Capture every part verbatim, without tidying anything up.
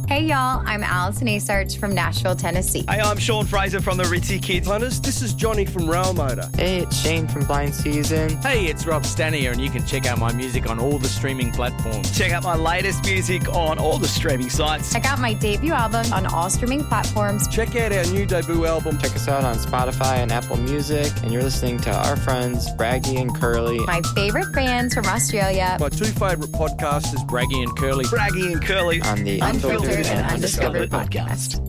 Hey, y'all, I'm Allison Asarch from Nashville, Tennessee. Hey, I'm Sean Fraser from the Ritzy Kids. Hunters, this is Johnny from Rail Motor. Hey, it's Shane from Blind Season. Hey, it's Rob Stanier, and you can check out my music on all the streaming platforms. Check out my latest music on all the streaming sites. Check out my debut album on all streaming platforms. Check out our new debut album. Check us out on Spotify and Apple Music. And you're listening to our friends, Braggy and Curly. My favorite bands from Australia. My two favourite podcasters, Braggy and Curly. Braggy and Curly. On the Unfiltered, Unfiltered and and Undiscovered Undiscovered podcast.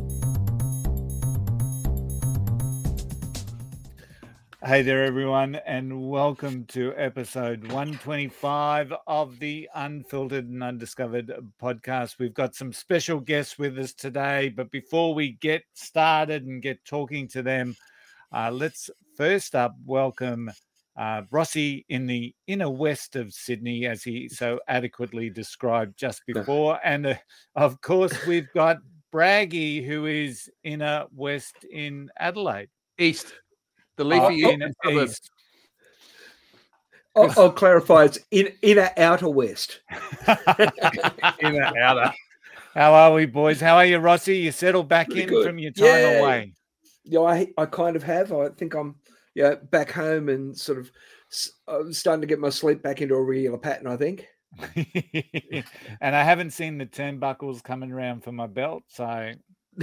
Hey there, everyone, and welcome to episode one twenty-five of the Unfiltered and Undiscovered podcast. We've got some special guests with us today, but before we get started and get talking to them, uh, let's first up welcome uh, Rossi in the inner west of Sydney, as he so adequately described just before. And uh, of course, we've got Braggy, who is inner west in Adelaide. East. The leafy oh, inner oh, suburbs. east. I'll, I'll clarify. It's in inner outer west. Inner outer. How are we, boys? How are you, Rossi? You settled back Pretty in good. from your time Yeah. away. Yeah, I I kind of have. I think I'm yeah back home and sort of I'm starting to get my sleep back into a regular pattern, I think. And I haven't seen the turnbuckles coming around for my belt, so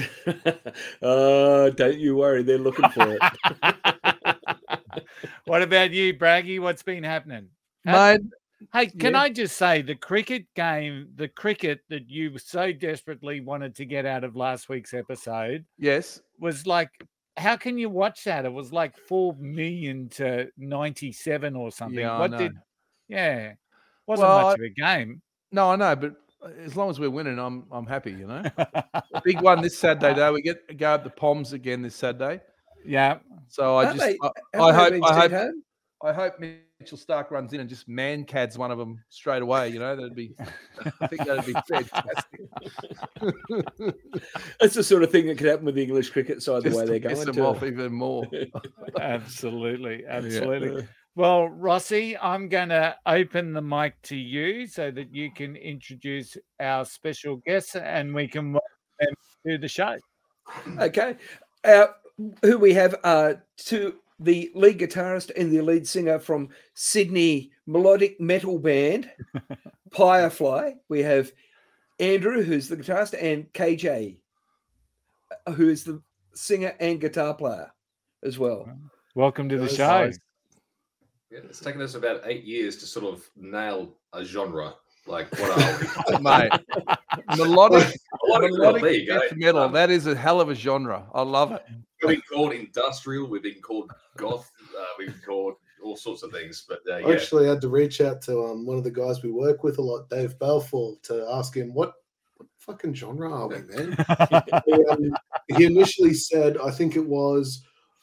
uh, don't you worry, they're looking for it. what about you, Braggy? What's been happening? Mate, Hey, can Yeah. I just say the cricket game, the cricket that you so desperately wanted to get out of last week's episode yes. was like, how can you watch that? It was like four million to ninety-seven or something. Yeah, I what know. did, yeah, wasn't Well, much I- of a game. No, I know, but as long as we're winning, I'm I'm happy, you know. Big one this Saturday, though. We get go up the Poms again this Saturday. Yeah. So I Aren't just they- I, haven't I they hope been I sent hope home? I hope Mitchell Stark runs in and just man cads one of them straight away. You know, that'd be I think that'd be fantastic. That's the sort of thing that could happen with the English cricket side, the Just way to they're piss going them to. off even more. Absolutely, absolutely. Well, Rossi, I'm going to open the mic to you so that you can introduce our special guests and we can welcome them to the show. Okay. Uh, who we have uh, to the lead guitarist and the lead singer from Sydney melodic metal band, Firefly. We have Andrew, who's the guitarist, and K J, who is the singer and guitar player as well. Welcome to the Those show. guys. Yeah, it's taken us about eight years to sort of nail a genre. Like, what are we? Mate. Melodic, What a- melodic there you go. death metal. Um, That is a hell of a genre. I love it. We've been called industrial. We've been called goth. Uh, we've been called all sorts of things. But uh, I yeah, actually had to reach out to um, one of the guys we work with a lot, Dave Balfour, to ask him what, what fucking genre are we, man? he, um, he initially said, I think it was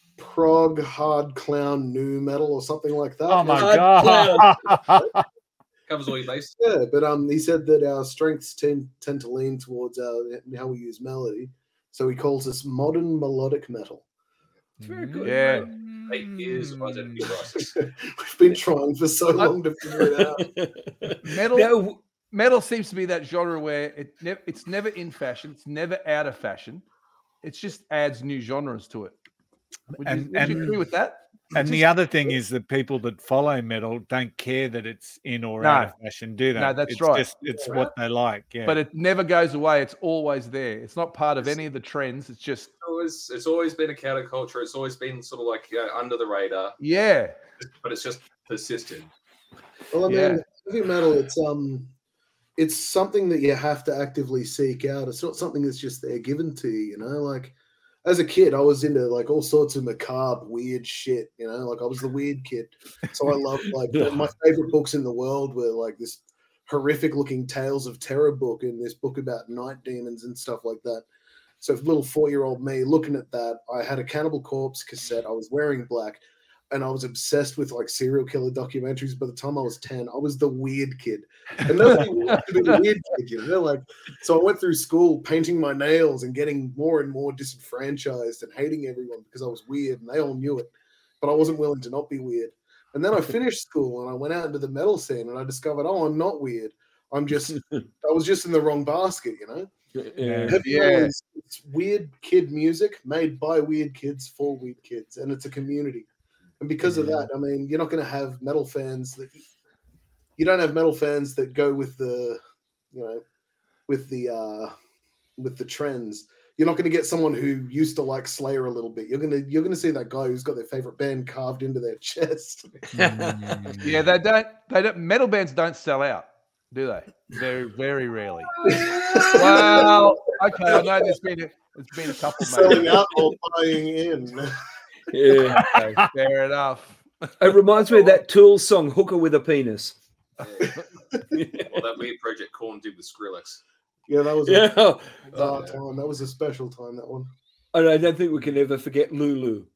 prog, hard clown, new metal, or something like that. Oh my Hard God. covers all your bases. Yeah, but um, he said that our strengths tend tend to lean towards our how we use melody, so he calls us modern melodic metal. It's very good. Yeah. Eight years of identity crisis. We've been trying for so long to figure it out. Metal Now, metal seems to be that genre where it nev- it's never in fashion, it's never out of fashion. It just adds new genres to it. Would you, And- would you and- agree with that? And the other thing is that people that follow metal don't care that it's in or out No. of fashion, do they? No, that's it's right. Just, it's what they like. Yeah. But it never goes away. It's always there. It's not part of any of the trends. It's just It's always, it's always been a counterculture. It's always been sort of like uh, under the radar, yeah. but it's just persisted. Well, I mean, Yeah. heavy metal, it's um, it's something that you have to actively seek out. It's not something that's just there given to you, you know. Like as a kid, I was into like all sorts of macabre, weird shit, you know. Like I was the weird kid, so I loved like my favorite books in the world were like this horrific-looking Tales of Terror book and this book about night demons and stuff like that. So, little four-year-old me looking at that, I had a Cannibal Corpse cassette. I was wearing black. And I was obsessed with like serial killer documentaries. By the time I was ten, I was the weird kid. And nobody wanted to be the weird kid, you know? Like, so I went through school painting my nails and getting more and more disenfranchised and hating everyone because I was weird and they all knew it. But I wasn't willing to not be weird. And then I finished school and I went out into the metal scene and I discovered, oh, I'm not weird. I'm just, I was just in the wrong basket, you know? Yeah. Heavy Yeah. metal is it's weird kid music made by weird kids for weird kids, and it's a community. And because of that, I mean, you're not going to have metal fans that you don't have metal fans that go with the, you know, with the uh, with the trends. You're not going to get someone who used to like Slayer a little bit. You're gonna you're gonna see that guy who's got their favorite band carved into their chest. Yeah, they don't. They don't. Metal bands don't sell out, do they? Very, very rarely. Well, okay, I know there's been a, there's been a couple. Selling maybe. out or buying in. Yeah. Okay, fair enough. It reminds me of that Tool song, Hooker with a Penis. Or that weird project Korn did with Skrillex. Yeah, that was Yeah. a dark time. That was a special time, that one. And I don't think we can ever forget Lulu.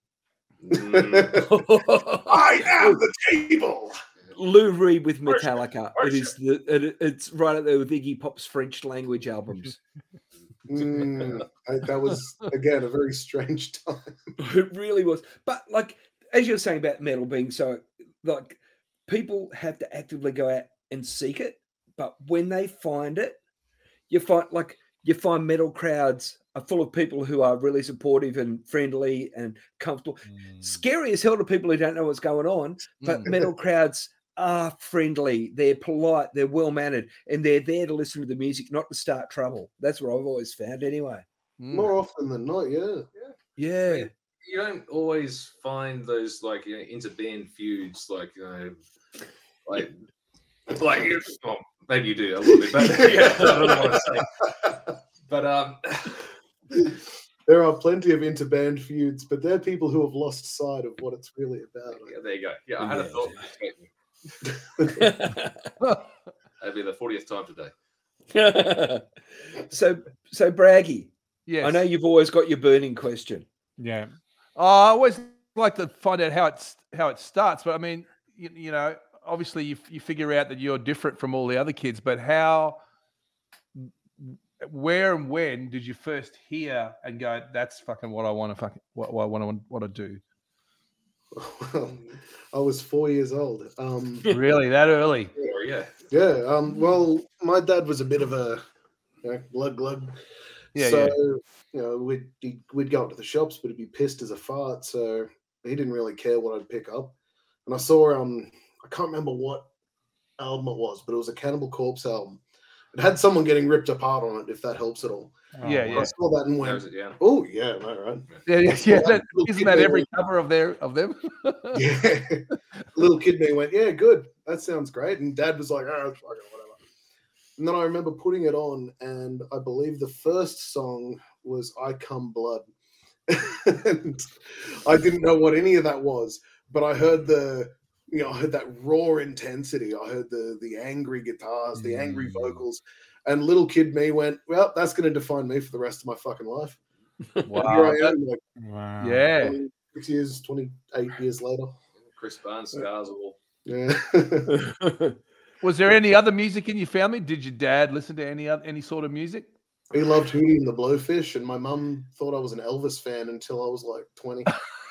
Mm. I am the table. Lou Reed with Metallica. It is the, it, it's right up there with Iggy Pop's French language albums. Mm, I- that was again a very strange time. It really was. But like as you're saying about metal being so like people have to actively go out and seek it, but when they find it, you find like you find metal crowds are full of people who are really supportive and friendly and comfortable. Scary as hell to people who don't know what's going on, but Mm. metal crowds are friendly, they're polite, they're well mannered, and they're there to listen to the music, not to start trouble. That's what I've always found anyway. Mm. More often than not, yeah. Yeah. You don't always find those like you know, inter-band feuds, like you know, like like well, maybe you do a little bit, but yeah, I don't know what to say. But um, There are plenty of interband feuds, but they're people who have lost sight of what it's really about. yeah, there you go. Yeah, I had a Yeah. thought. That'd be the fortieth time today. so so Braggy, Yes. I know you've always got your burning question. Yeah. Oh, I always like to find out how it's how it starts, but I mean, you, you know, obviously you you figure out that you're different from all the other kids, but how, where and when did you first hear and go, that's fucking what I want to fucking what, what I want to want to do? Well, I was four years old. Um, Really, that early? Or, yeah, yeah. Um, well, my dad was a bit of a you know, glug glug. Yeah, so yeah. you know, we'd he'd- we'd go up to the shops, but he'd be pissed as a fart. So he didn't really care what I'd pick up. And I saw um, I can't remember what album it was, but it was a Cannibal Corpse album. It had someone getting ripped apart on it, if that helps at all. Yeah, I yeah. saw that and narrows went, it down. "Oh yeah, no, right." Yeah, yeah, yeah. That, Little isn't kid that me every went- cover of their of them? Yeah. Little kid me went, "Yeah, good. That sounds great." And Dad was like, "Oh, fucking whatever." And then I remember putting it on, and I believe the first song was "I Come Blood." And I didn't know what any of that was, but I heard the, you know, I heard that raw intensity. I heard the the angry guitars, the angry vocals, and little kid me went, "Well, that's going to define me for the rest of my fucking life." Wow. Here I am, like Wow. Yeah. twenty-six years, twenty-eight years later. Chris Barnes, Scars, all. Yeah. Was there any other music in your family? Did your dad listen to any other any sort of music? He loved Hootie and the Blowfish, and my mum thought I was an Elvis fan until I was like twenty.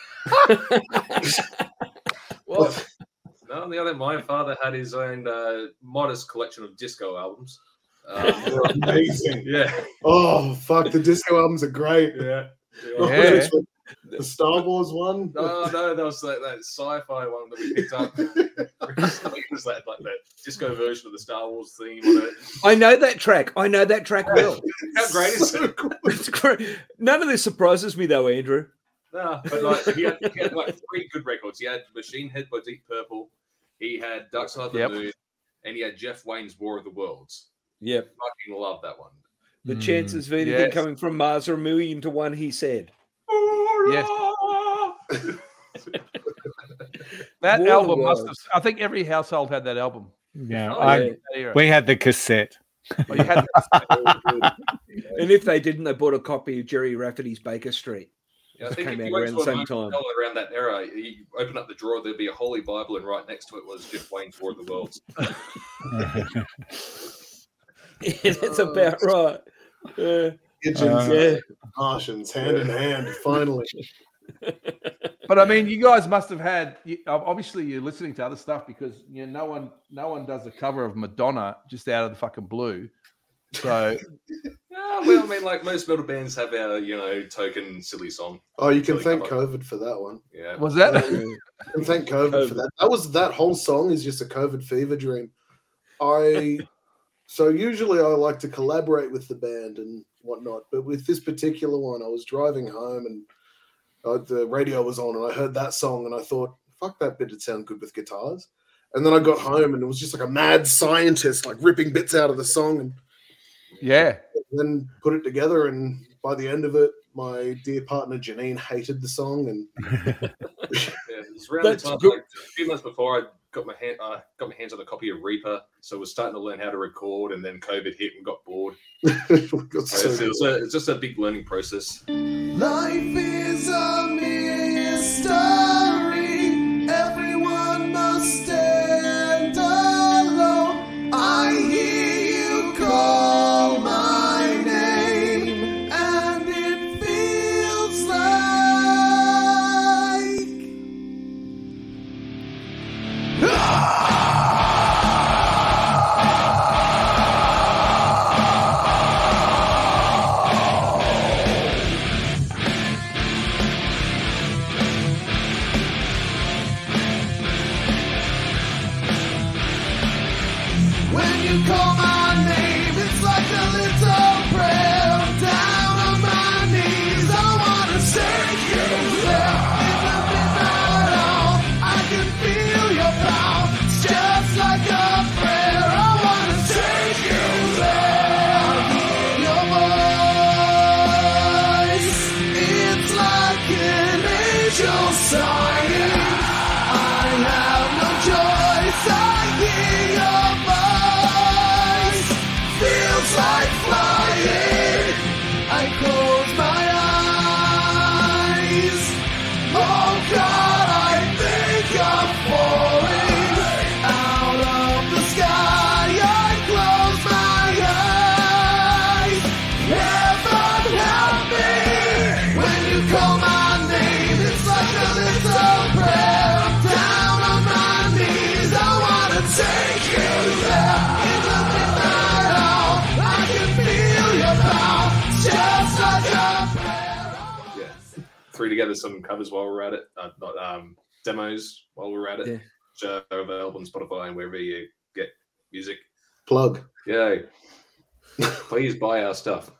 Well, no, on the other, my father had his own uh, modest collection of disco albums. Um, They're amazing. yeah, Oh, fuck. The disco albums are great. yeah. Yeah. The Star Wars one. No, no, that was like that sci-fi one that we picked up. It was like, like that disco version of the Star Wars theme on it. I know that track. I know that track well. How great is So it? cool. It's great. None of this surprises me though, Andrew. No, but like he had, he had like three good records. He had Machine Head by Deep Purple. He had Dark Side of the Yep. Moon, and he had Jeff Wayne's War of the Worlds. Yep. Fucking love that one. The Mm. chances of anything Yes. coming from Mars are a million to one, he said. Yes. That War of the album must have. Worlds. I think every household had that album. Yeah. Oh, I, yeah. That era. We had the cassette. Oh, you had And if they didn't, they bought a copy of Jerry Rafferty's Baker Street. Yeah, I It think came if out you went around to the a same motel time. around that era, you open up the drawer, there'd be a Holy Bible, and right next to it was Jeff Wayne's War of the Worlds. Yeah, that's about right. Yeah. Pigeons Uh, Yeah. and Martians, hand in hand, finally. But I mean, you guys must have had. you- Obviously, you're listening to other stuff because you know no one, no one does a cover of Madonna just out of the fucking blue. So No, well, I mean, like most metal bands have our, you know, token silly song. Oh, you can Silly thank cover. COVID for that one. Yeah. Was that? You can thank COVID for that. That was that whole song is just a COVID fever dream. I so usually I like to collaborate with the band and whatnot, but with this particular one, I was driving home and uh, the radio was on, and I heard that song, and I thought, "Fuck, that bit would sound good with guitars." And then I got home, and it was just like a mad scientist, like ripping bits out of the song, and Yeah. then put it together. And by the end of it, my dear partner Janine hated the song, and Yeah, it's around That's the time, good. like a few months before I got my hand, uh, got my hands on a copy of Reaper, so I was starting to learn how to record, and then COVID hit and got bored. it got So so it's, it's, a, it's just a big learning process. Life is a mystery. Everyone must stand alone. I hear you call my name, and it feels like. When you call my name, it's like a little prayer. I'm down on my knees. I wanna take you there. In the midnight hour, I can feel your power. It's just like a prayer. I wanna take you there. I hear your voice. It's like an angel sighing. I have no choice. I hear your voice. Feels like flying. I close my eyes. Oh God, I think I'm falling out of the sky. I close my eyes. Heaven help me. When you call my name, it's like a little prayer. I'm down on my knees. I wanna take you there. In the midnight hour, I can feel your power. It's just like a prayer. Yeah, threw together some covers while we were at it, uh, not um, demos while we were at it. Yeah. Which are available on Spotify and wherever you get music. plug. Yeah, please buy our stuff.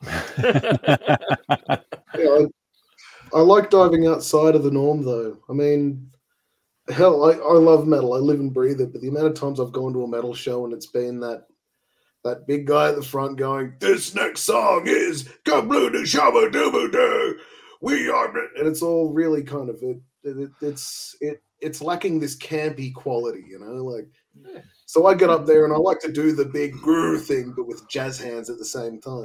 Yeah, I, I like diving outside of the norm, though. I mean, hell, I, I love metal. I live and breathe it. But the amount of times I've gone to a metal show and it's been that that big guy at the front going, "This next song is Kabloo Shabba Dooba Doo. We are," and it's all really kind of it. it it's it it's lacking this campy quality, you know, like. So I get up there and I like to do the big groo thing, but with jazz hands at the same time.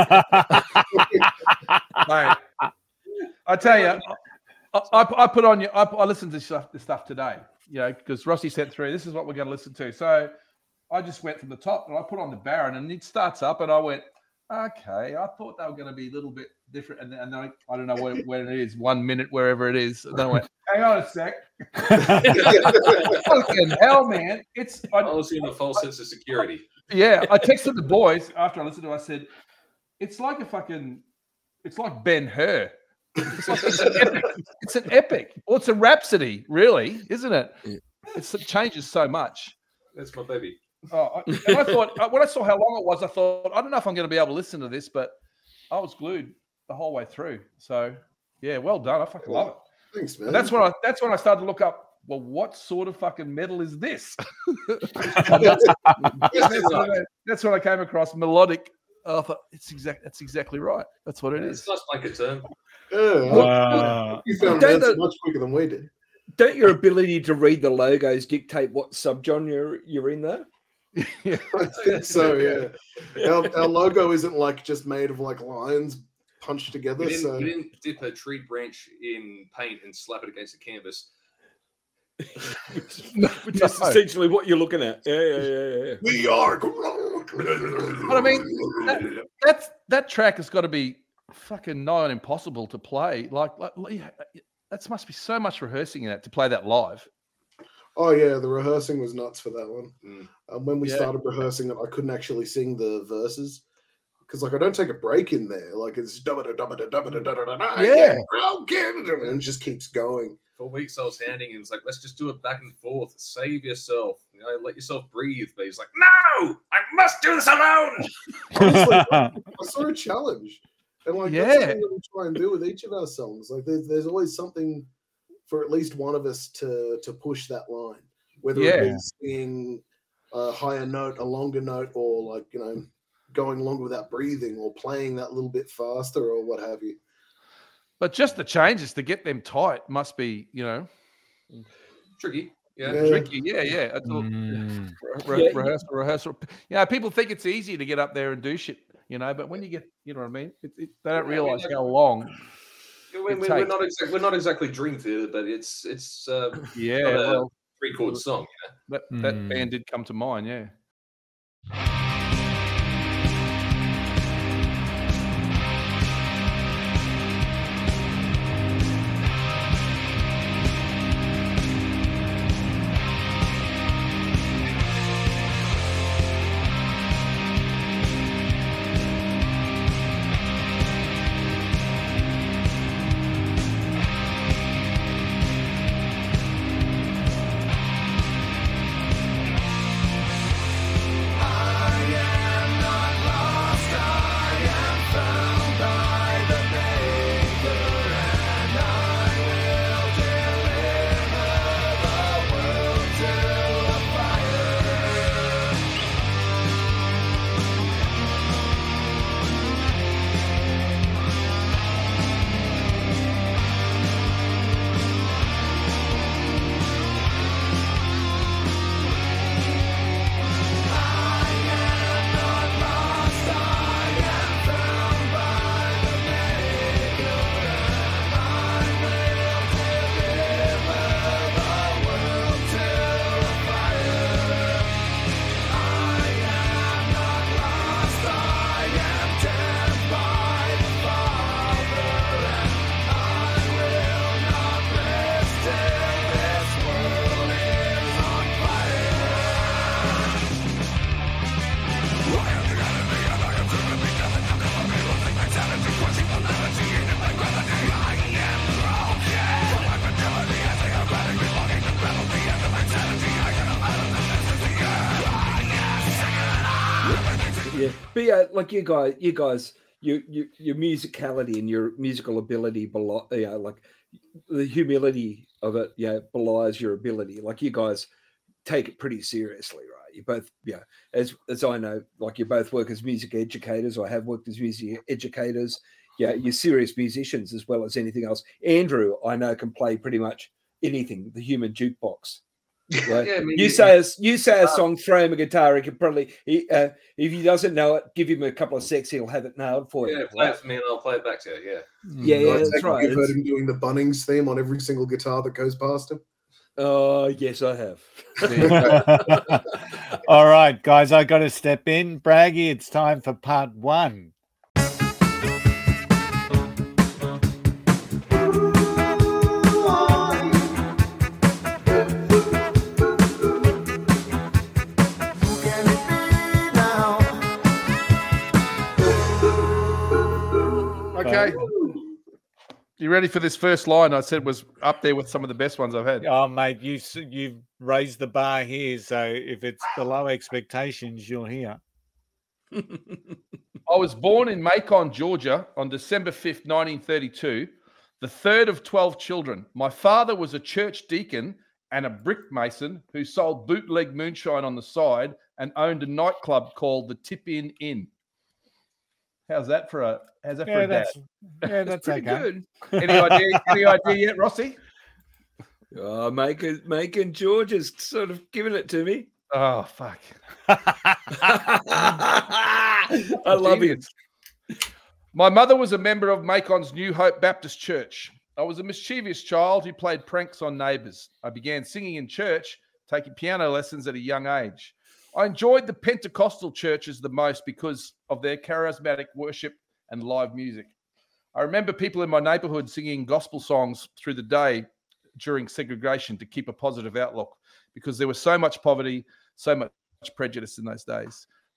Mate, I tell you, I, I, I put on you. I, I listened to stuff, this stuff today, you know, because Rossi sent through. This is what we're going to listen to. So I just went from the top and I put on the Baron, and it starts up, and I went, okay. I thought they were going to be a little bit different, and, and I, I don't know where, where it is, one minute wherever it is. And then I went, hang on a sec. Fucking hell, man! It's I, I was in a false sense of security. yeah. I texted the boys after I listened to it. I said, it's like a fucking, it's like Ben-Hur. It's, like, it's an epic. It's an epic. Well, it's a rhapsody, really, isn't it? It's, it changes so much. That's my baby. Oh, I, and I thought when I saw how long it was, I thought I don't know if I'm going to be able to listen to this, but I was glued the whole way through. So yeah, well done. I fucking love it. Thanks, man. And that's when I that's when I started to look up. Well, what sort of fucking metal is this? that's, that's, when I, that's when I came across melodic. I thought it's exact. That's exactly right. That's what it is. It's not like a term. Yeah, Wow. you found Don't that the- much quicker than we did. Don't your ability to read the logos dictate what subgenre you're, you're in, though? Yeah. I think so, yeah. Our, our logo isn't like just made of like lines punched together. We didn't, So we didn't dip a tree branch in paint and slap it against the canvas. Which is essentially what you're looking at. Yeah, yeah, yeah, yeah. we are. But I mean, that, that's that track has got to be fucking nigh on impossible to play. Like, like that must be so much rehearsing in that to play that live. Oh yeah, the rehearsing was nuts for that one. Mm. Um, when we Yeah. started rehearsing it, I couldn't actually sing the verses because like I don't take a break in there. Like it's da da da da da da da da da. Yeah. I'll get it, and it just keeps going. For weeks I was handing him, it's like, let's just do it back and forth. Save yourself. You know, let yourself breathe. But he's like, no, I must do this alone. Honestly, I saw a challenge. And like Yeah. that's something that we try and do with each of our songs. Like there's there's always something for at least one of us to to push that line. Whether Yeah. it be singing a higher note, a longer note, or like, you know, going longer without breathing, or playing that little bit faster, or what have you. But just the changes to get them tight must be, you know, Tricky. Yeah. Yeah. tricky. Yeah, yeah. It's a little- Mm. re- Yeah. rehearsal, rehearsal. Yeah, people think it's easy to get up there and do shit, you know, but when you get, you know what I mean? It, it, they don't Yeah, I mean, realize like- how long. We're, we're, It we're takes- not exactly we're not exactly Dream Theater, but it's it's uh, Yeah, not a well, three chord song. You know? that, that Mm. band did come to mind, yeah. Yeah, but yeah, like you guys, you guys, you, you your musicality and your musical ability, below, you know, like the humility of it, yeah, belies your ability. Like you guys take it pretty seriously, right? You both, yeah, as as I know, like you both work as music educators, or have worked as music educators. Yeah, you're serious musicians as well as anything else. Andrew, I know, can play pretty much anything. The human jukebox. Right? Yeah, I mean, you you- say a, you say a uh, song, throw him a guitar. He can probably, he, uh, if he doesn't know it, give him a couple of sets. He'll have it nailed for Yeah, you. play right? it for me and I'll play it back to you. Yeah. Yeah, yeah, I that's take it right. You've heard It's- him doing the Bunnings theme on every single guitar that goes past him. Oh, yes, I have. All right, guys, I got to step in. Braggy, it's time for part one. Okay. You ready for this first line? I said was up there with some of the best ones I've had. Oh, mate, you s- you've raised the bar here, so if it's below expectations, you'll hear. I was born in Macon, Georgia on December fifth, nineteen thirty-two, the third of twelve children. My father was a church deacon and a brick mason who sold bootleg moonshine on the side and owned a nightclub called the Tip In Inn. How's that for a how's that for Yeah, a dad? that's yeah, that's pretty okay. good. Any idea? Any idea yet, Rossi? Oh, Macon, Macon George has sort of given it to me. Oh fuck! I love him. My mother was a member of Macon's New Hope Baptist Church. I was a mischievous child who played pranks on neighbours. I began singing in church, taking piano lessons at a young age. I enjoyed the Pentecostal churches the most because of their charismatic worship and live music. I remember people in my neighbourhood singing gospel songs through the day during segregation to keep a positive outlook because there was so much poverty, so much prejudice in those days.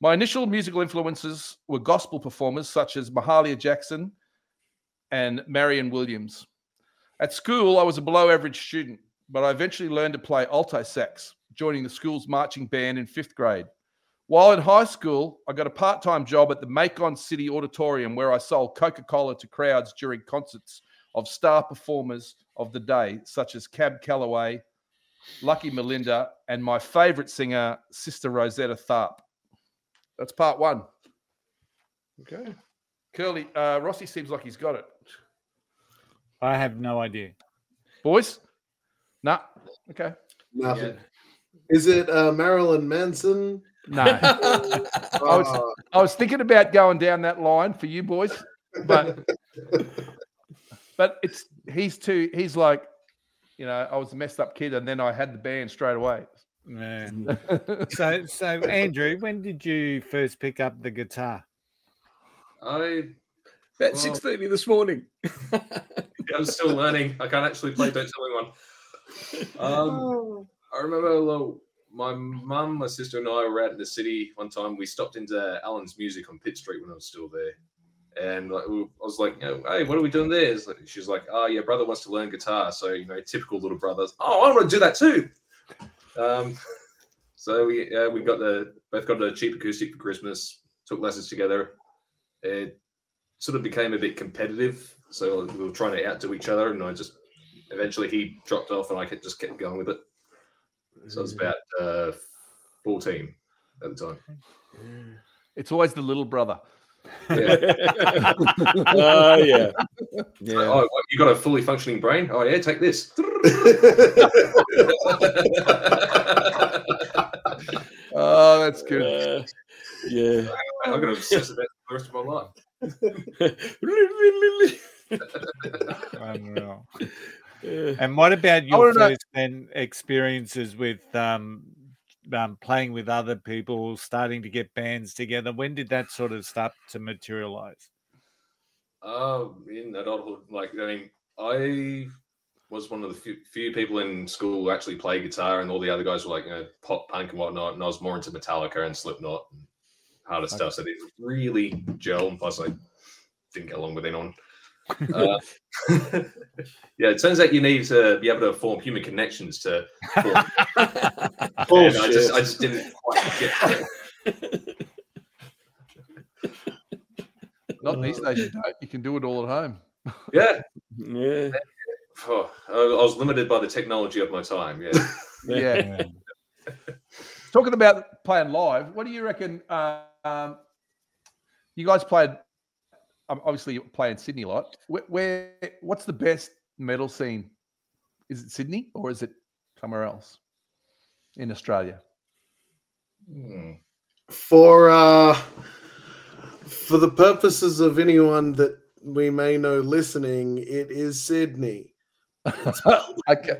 My initial musical influences were gospel performers such as Mahalia Jackson and Marion Williams. At school, I was a below-average student, but I eventually learned to play alto sax, joining the school's marching band in fifth grade. While in high school, I got a part-time job at the Macon City Auditorium where I sold Coca-Cola to crowds during concerts of star performers of the day, such as Cab Calloway, Lucky Melinda, and my favorite singer, Sister Rosetta Tharpe. That's part one. Okay. Curly, uh, Rossi seems like he's got it. I have no idea. Boys? Nah. Okay. Nothing. Is it uh, Marilyn Manson? No. I, was, I was thinking about going down that line for you boys, but but it's he's too he's like, you know, I was a messed up kid and then I had the band straight away. Man. so so Andrew, when did you first pick up the guitar? I About well, six thirty this morning. I'm still learning. I can't actually play Don't Tell Anyone. Um, I remember like, my mum, my sister, and I were out in the city one time. We stopped into Alan's Music on Pitt Street when I was still there. And like, we, I was like, you know, hey, what are we doing there? Like, she's like, oh, yeah, brother wants to learn guitar. So, you know, typical little brothers. Oh, I want to do that too. Um, so we uh, we got the both got a cheap acoustic for Christmas, took lessons together. It sort of became a bit competitive. So we were trying to outdo each other. And I just, eventually he dropped off and I just kept going with it. So I was about uh, fourteen at the time. It's always the little brother. Yeah. Oh, yeah. Yeah. Oh, what, you got a fully functioning brain? Oh, yeah, take this. Oh, that's good. Uh, yeah. I'm going to obsess about it the rest of my life. I don't know. And what about your first then experiences with um, um, playing with other people, starting to get bands together? When did that sort of start to materialize? Um, in adulthood, like I mean, I was one of the few, few people in school who actually played guitar, and all the other guys were like, you know, pop punk and whatnot. And I was more into Metallica and Slipknot and harder okay. stuff. So it really gel. And plus, I didn't get along with anyone. Uh, yeah, it turns out you need to be able to form human connections to form. Oh, and I just I just didn't quite get it. Not these days, you don't. You can do it all at home. Yeah. Yeah. Oh, I was limited by the technology of my time. Yeah. Yeah. Talking about playing live, what do you reckon? Uh, um, you guys played. Um, obviously, you play in Sydney a lot. Where, where, what's the best metal scene? Is it Sydney or is it somewhere else in Australia? Hmm. For uh, for the purposes of anyone that we may know listening, it is Sydney. Okay.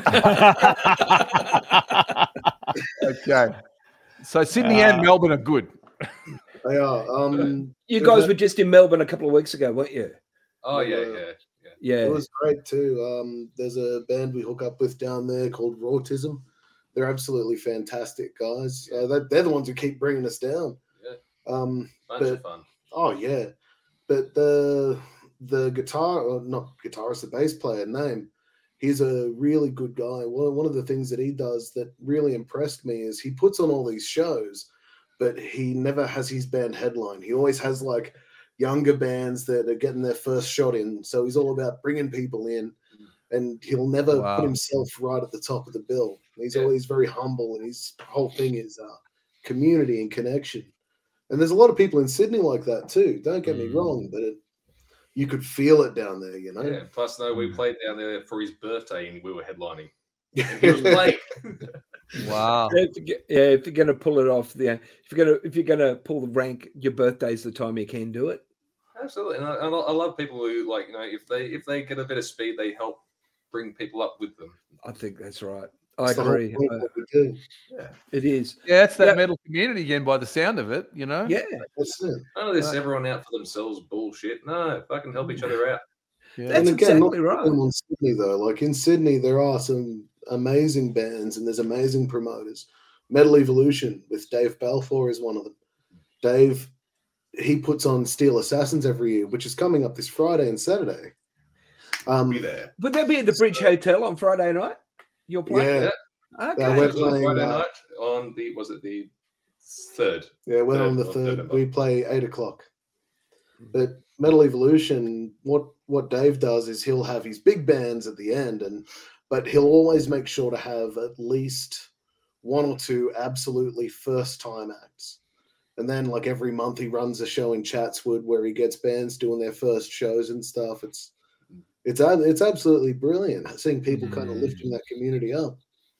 Okay. So Sydney uh, and Melbourne are good. They are. Um, you guys were just in Melbourne a couple of weeks ago, weren't you? Oh yeah, yeah, yeah. Yeah. It was great too. Um, there's a band we hook up with down there called Rautism. They're absolutely fantastic guys. Uh, they're, they're the ones who keep bringing us down. Yeah. Um, Bunch but, of fun. Oh yeah, but the the guitar, or not guitarist, the bass player name, he's a really good guy. One one of the things that he does that really impressed me is he puts on all these shows, but he never has his band headline. He always has like younger bands that are getting their first shot in. So he's all about bringing people in, and he'll never Wow. put himself right at the top of the bill. He's Yeah. always very humble, and his whole thing is uh, community and connection. And there's a lot of people in Sydney like that too. Don't get me Mm. wrong, but it, you could feel it down there, you know. Yeah. Plus, no, we played down there for his birthday, and we were headlining. And he was playing. Wow. Yeah, if, you, yeah, if you're gonna pull it off, yeah, if you're gonna if you're gonna pull the rank, your birthday's the time you can do it. Absolutely, and I, and I love people who like you know if they if they get a bit of speed, they help bring people up with them. I think that's right. I That's the whole agree. point Uh, of what we do. Yeah. it is. Yeah, it's that Yeah. metal community again by the sound of it, you know? Yeah, That's it. None of this everyone out for themselves bullshit. No, fucking help each other out. Yeah. That's and again, exactly not right. right. In Sydney though, like in Sydney, there are some amazing bands and there's amazing promoters. Metal Evolution with Dave Balfour is one of them. Dave, he puts on Steel Assassins every year, which is coming up this Friday and Saturday. Um, Be there. Would that be at the Bridge Hotel on Friday night? You're playing? Yeah. Okay. Uh, we're It was on playing, Friday uh, night on the was it the third? Yeah, we're Third on the of third. November. We play eight o'clock. But Metal Evolution, what what Dave does is he'll have his big bands at the end, and but he'll always make sure to have at least one or two absolutely first time acts. And then like every month he runs a show in Chatswood where he gets bands doing their first shows and stuff. It's it's ab- it's absolutely brilliant seeing people kind of lifting that community up.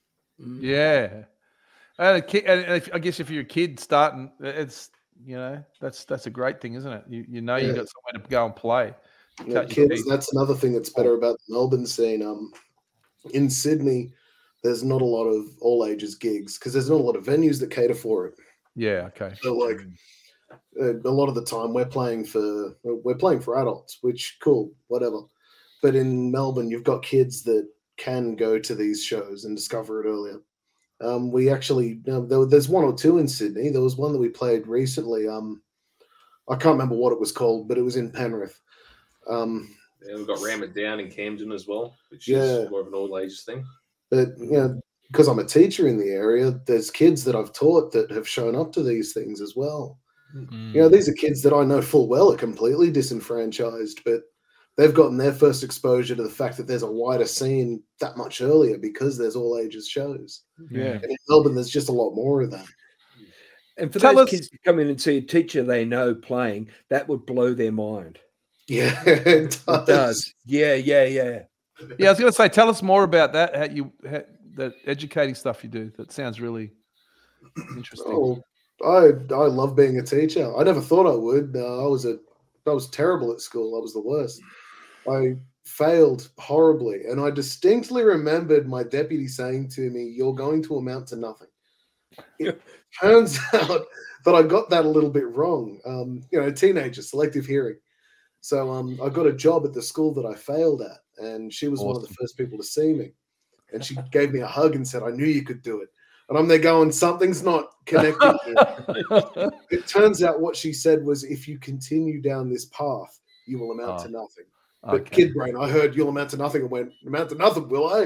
Yeah, and, a kid, and if, I guess if you're a kid starting, it's you know that's that's a great thing, isn't it? You you know you Yeah. got somewhere to go and play. Yeah, Cut your kids, teeth. that's another thing that's better about the Melbourne scene. Um, in Sydney, there's not a lot of all ages gigs because there's not a lot of venues that cater for it. Yeah, okay. So like uh, a lot of the time we're playing for we're playing for adults, which cool, whatever. But in Melbourne, you've got kids that can go to these shows and discover it earlier. Um, we actually uh, there, there's one or two in Sydney. There was one that we played recently. Um, I can't remember what it was called, but it was in Penrith. Um, Yeah, we've got Ram It Down in Camden as well, which Yeah. is more of an all ages thing. But you know, because I'm a teacher in the area, there's kids that I've taught that have shown up to these things as well. You know, these are kids that I know full well are completely disenfranchised, but they've gotten their first exposure to the fact that there's a wider scene that much earlier because there's all ages shows. Yeah. And in Melbourne, there's just a lot more of that. And for Tell those us- kids to come in and see a teacher they know playing, that would blow their mind. Yeah, it does. It does. Yeah, yeah, yeah. Yeah, I was going to say, tell us more about that. How you how, the educating stuff you do. That sounds really interesting. Oh, I I love being a teacher. I never thought I would. Uh, I was a I was terrible at school. I was the worst. I failed horribly, and I distinctly remembered my deputy saying to me, "You're going to amount to nothing." It turns out that I got that a little bit wrong. Um, you know, teenager, selective hearing. So um, I got a job at the school that I failed at, and she was one of the Awesome. first people to see me. And she gave me a hug and said, "I knew you could do it." And I'm there going, something's not connected here. It turns out what she said was, if you continue down this path, you will amount Oh, to nothing. But okay. kid brain, I heard you'll amount to nothing and went, amount to nothing, will I?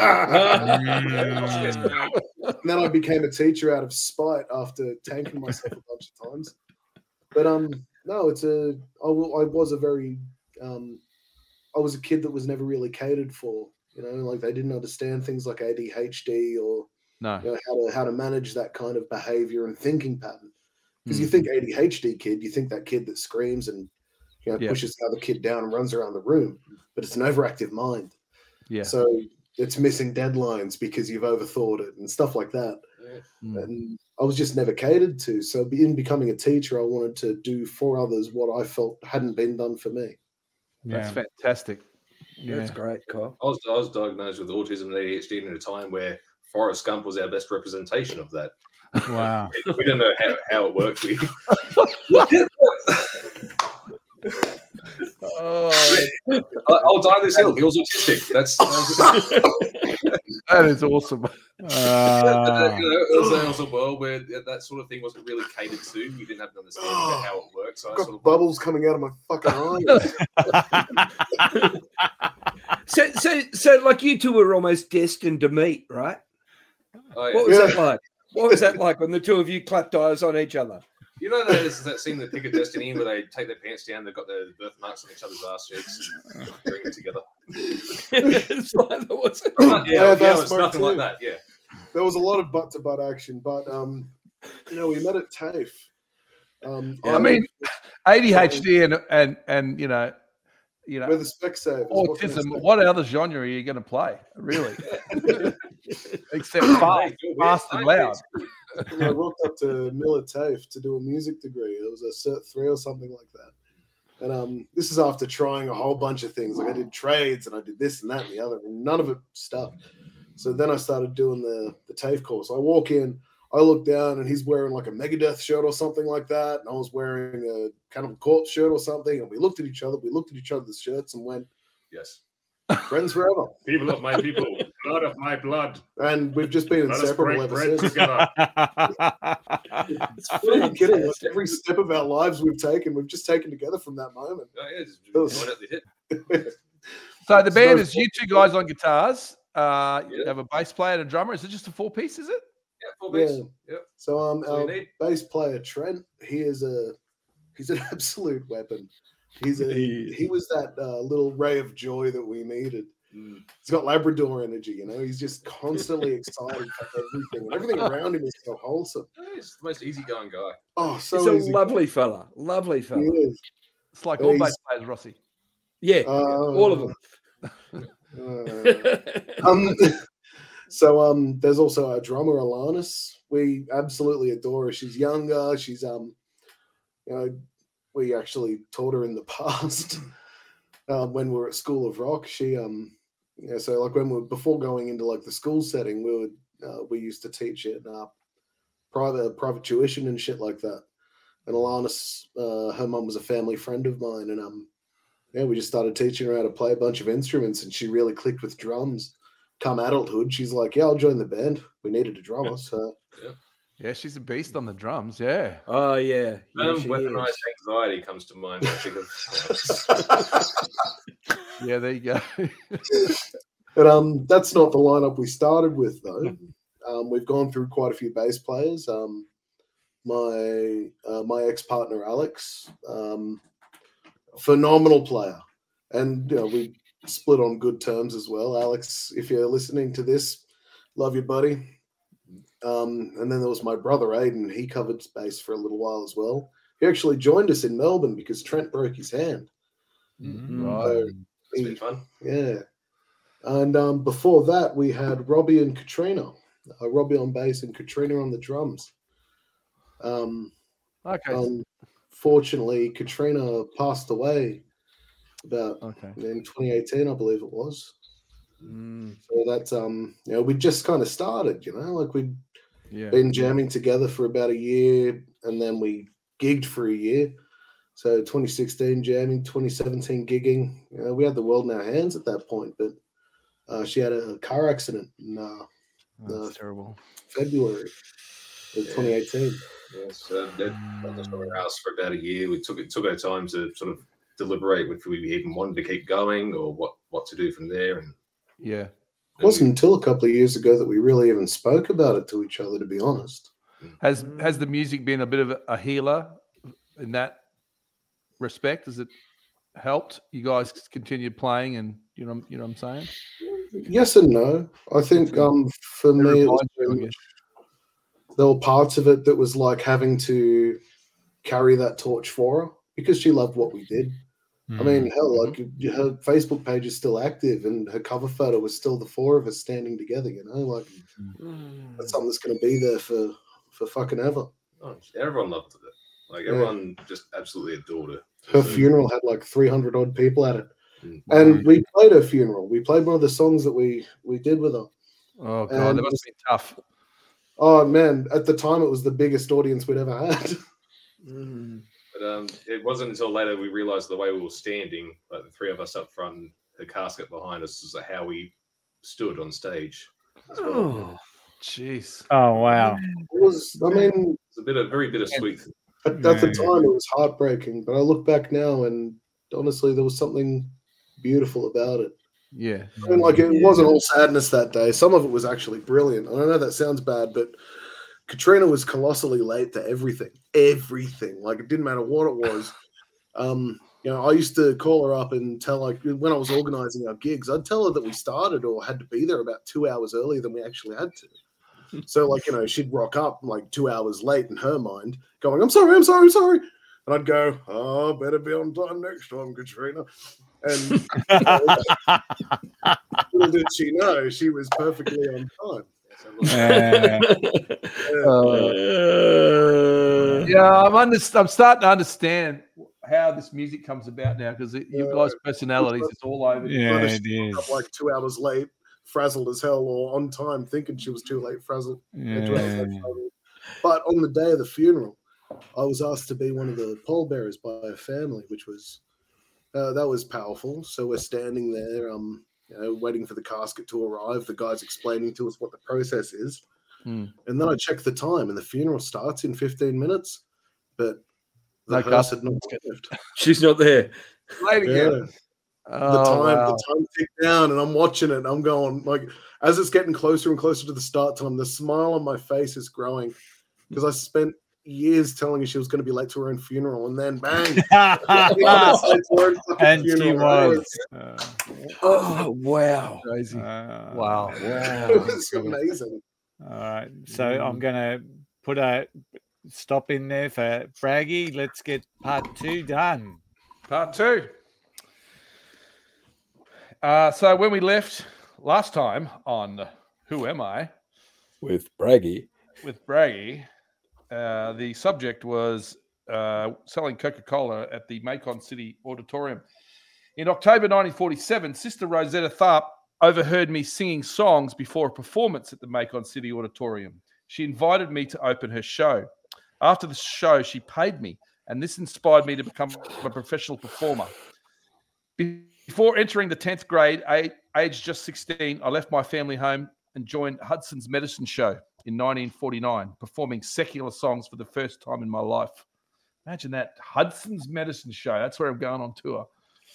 And then I became a teacher out of spite after tanking myself a bunch of times. But um, no, it's a, I, will, I was a very, um, I was a kid that was never really catered for. You know, like they didn't understand things like A D H D or No. you know, how to how to manage that kind of behavior and thinking pattern. Because you Mm. think A D H D kid, you think that kid that screams and you know Yeah. pushes the other kid down and runs around the room, but it's an overactive mind. Yeah. So it's missing deadlines because you've overthought it and stuff like that. Mm. And I was just never catered to. So in becoming a teacher, I wanted to do for others what I felt hadn't been done for me. That's fantastic. That's Yeah. great, Kyle. I was I was diagnosed with autism and A D H D at a time where Forrest Gump was our best representation of that. Wow. We didn't know how, how it worked. We, Oh, I- I'll die this hill. He was autistic. That's, that is awesome. Uh, you know, it was, it was a world where that sort of thing wasn't really catered to. We didn't have an understanding of how it worked. So I I've sort got of bubbles coming out of my fucking eyes. So, so, so, like you two were almost destined to meet, right? oh, yeah. What was Yeah. that like? What was that like when the two of you clapped eyes on each other? You know, there's that scene in the Pick of Destiny where they take their pants down, they've got their birthmarks on each other's ass cheeks and bring it together. It's like, what's it? Yeah, Yeah, yeah, that's it's smart nothing like too. that. Yeah. There was a lot of butt to butt action, but um, you know, we met at TAFE. Um, I mean, A D H D and and and you know, you know, we're the Specsavers. What can I autism. say? What other genre are you going to play? Really? Except fast, Hey, you're weird. fast and loud. You know, I rocked up to Miller TAFE to do a music degree. It was a Cert three or something like that. And um, this is after trying a whole bunch of things. Like I did trades and I did this and that and the other, and none of it stuck. So then I started doing the the TAFE course. I walk in, I look down, and he's wearing like a Megadeth shirt or something like that, and I was wearing a Cannibal Corpse shirt or something. And we looked at each other. We looked at each other's shirts and went, Yes. friends forever. People love my people. blood of my blood. And we've just been Let us inseparable break ever bread since. together. It's funny kidding. Like every step of our lives we've taken, we've just taken together from that moment. Oh, yeah, just It was- join at the hip. So the band So- is you two guys on guitars. Uh, you Yeah. have a bass player and a drummer. Is it just a four piece? Is it? Yeah, full bass. Yeah. Yep. So um, That's all you our need. bass player Trent, he is a he's an absolute weapon. He's a He- he was that uh, little ray of joy that we needed. Mm. He's got Labrador energy, you know. He's just constantly excited for everything, and everything around him is so wholesome. Yeah, He's the most easygoing guy. Oh, so He's a easy. lovely fella. Lovely He fella. is. It's like Yeah, all he's- bass players, Rossi. Yeah, Uh, all of them. uh, um, so um, there's also our drummer Alanis. We absolutely adore her. She's younger. She's um, you know, we actually taught her in the past um, when we were at School of Rock. She um, yeah, so like when we were before going into like the school setting, we would uh, we used to teach it uh, private private tuition and shit like that. And Alanis, uh, her mum was a family friend of mine, and um, yeah, we just started teaching her how to play a bunch of instruments, and she really clicked with drums. Come adulthood, she's like, "Yeah, I'll join the band. We needed a drummer, so." Yeah, she's a beast on the drums. Yeah. Oh yeah. yeah Um, she weaponized is. anxiety comes to mind. Actually. Yeah, there you go. But um, that's not the lineup we started with, though. Um, we've gone through quite a few bass players. Um, my uh, my ex partner Alex, um, phenomenal player, and you know we split on good terms as well. Alex, if you're listening to this, love you, buddy. Um, and then there was my brother Aiden. He covered bass for a little while as well. He actually joined us in Melbourne because Trent broke his hand. Right. So It's he- been fun. yeah. And um, before that, we had Robbie and Katrina. Uh, Robbie on bass and Katrina on the drums. Um, Okay. Unfortunately, Katrina passed away about Okay. in twenty eighteen, I believe it was. Mm, So that's um, you know, we just kind of started, you know, like we'd yeah. been jamming together for about a year, and then we gigged for a year. So twenty sixteen jamming, twenty seventeen gigging. You know, we had the world in our hands at that point, but uh, she had a car accident in uh, That's uh, terrible. February of twenty eighteen. Yes, uh, Dad left us from our house for about a year. We took it took our time to sort of deliberate if we even wanted to keep going or what what to do from there. And Yeah. It wasn't until a couple of years ago that we really even spoke about it to each other, to be honest. Has has the music been a bit of a, a healer in that respect? Has it helped you guys continue playing? And you know, you know what I'm saying? Yes and no. I think um, for me, it was reminds you, I very guess. much, there were parts of it that was like having to carry that torch for her because she loved what we did. I mean, hell, like her Facebook page is still active, and her cover photo was still the four of us standing together. You know, like that's something that's going to be there for for fucking ever. oh, everyone loved it. Like Yeah. everyone just absolutely adored her. Her So- funeral had like three hundred odd people at it, Mm. and we played her funeral. We played one of the songs that we we did with her. Oh god, And that must have been tough. Oh man, at the time it was the biggest audience we'd ever had. But um, it wasn't until later we realized the way we were standing, like the three of us up front, her casket behind us, is how we stood on stage. As well. Oh, jeez. Oh wow. It was, I mean, It's a bit of very bittersweet. at, at the Yeah. time it was heartbreaking, but I look back now and honestly, there was something beautiful about it. Yeah. I mean, like it wasn't all sadness that day. Some of it was actually brilliant. And I know that sounds bad, but Katrina was colossally late to everything. Everything. Like it didn't matter what it was. Um, you know, I used to call her up and tell like when I was organizing our gigs, I'd tell her that we started or had to be there about two hours earlier than we actually had to. So like, you know, she'd rock up like two hours late in her mind, going, I'm sorry, I'm sorry, I'm sorry. And I'd go, oh, better be on time next time, Katrina. And little did she know, she was perfectly on time. Yeah. Yeah, I'm under, I'm starting to understand how this music comes about now because you guys' personalities, it's all over. Yeah, Whether it she woke is. up like two hours late, frazzled as hell, or on time thinking she was too late, frazzled. uh, two hours late, Yeah. frazzled. But on the day of the funeral, I was asked to be one of the pallbearers by a family, which was uh, that was powerful. So we're standing there. Um, you know, waiting for the casket to arrive. The guy's explaining to us what the process is. Hmm. And then I check the time, and the funeral starts in fifteen minutes, but the No hearse casket. had not arrived. She's not there. Late Yeah. again. The Oh, time, wow. the time ticked down, and I'm watching it. And I'm going like, as it's getting closer and closer to the start time, the smile on my face is growing because I spent years telling her she was going to be late to her own funeral, and then bang, and she was. Uh, Oh wow! Crazy. uh, Wow. It was amazing. All right. So I'm going to put a stop in there for Braggy. Let's get part two done. Part two. Uh, so when we left last time on Who Am I With Braggy. with Braggy, uh, the subject was uh, selling Coca-Cola at the Macon City Auditorium. In October nineteen forty-seven, Sister Rosetta Tharpe overheard me singing songs before a performance at the Macon City Auditorium. She invited me to open her show. After the show, she paid me, and this inspired me to become a professional performer. Before entering the tenth grade, aged just sixteen, I left my family home and joined Hudson's Medicine Show in nineteen forty-nine, performing secular songs for the first time in my life. Imagine that, Hudson's Medicine Show. That's where I'm going on tour.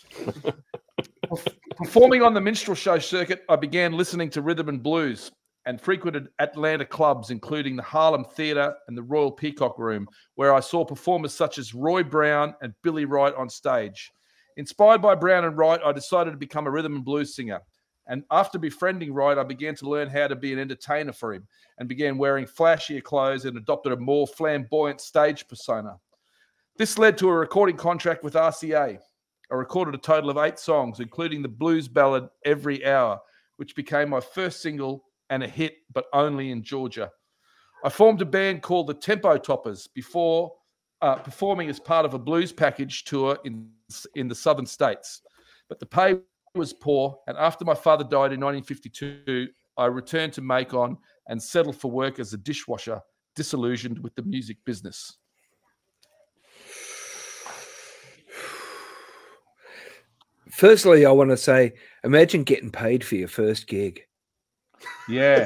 Performing on the minstrel show circuit, I began listening to rhythm and blues and frequented Atlanta clubs, including the Harlem Theatre and the Royal Peacock Room, where I saw performers such as Roy Brown and Billy Wright on stage. Inspired by Brown and Wright, I decided to become a rhythm and blues singer. And after befriending Wright, I began to learn how to be an entertainer for him and began wearing flashier clothes and adopted a more flamboyant stage persona. This led to a recording contract with R C A. I recorded a total of eight songs, including the blues ballad Every Hour, which became my first single and a hit, but only in Georgia. I formed a band called the Tempo Toppers before uh, performing as part of a blues package tour in, in the southern states. But the pay was poor, and after my father died in nineteen fifty-two, I returned to Macon and settled for work as a dishwasher, disillusioned with the music business. Firstly, I want to say, imagine getting paid for your first gig. Yeah.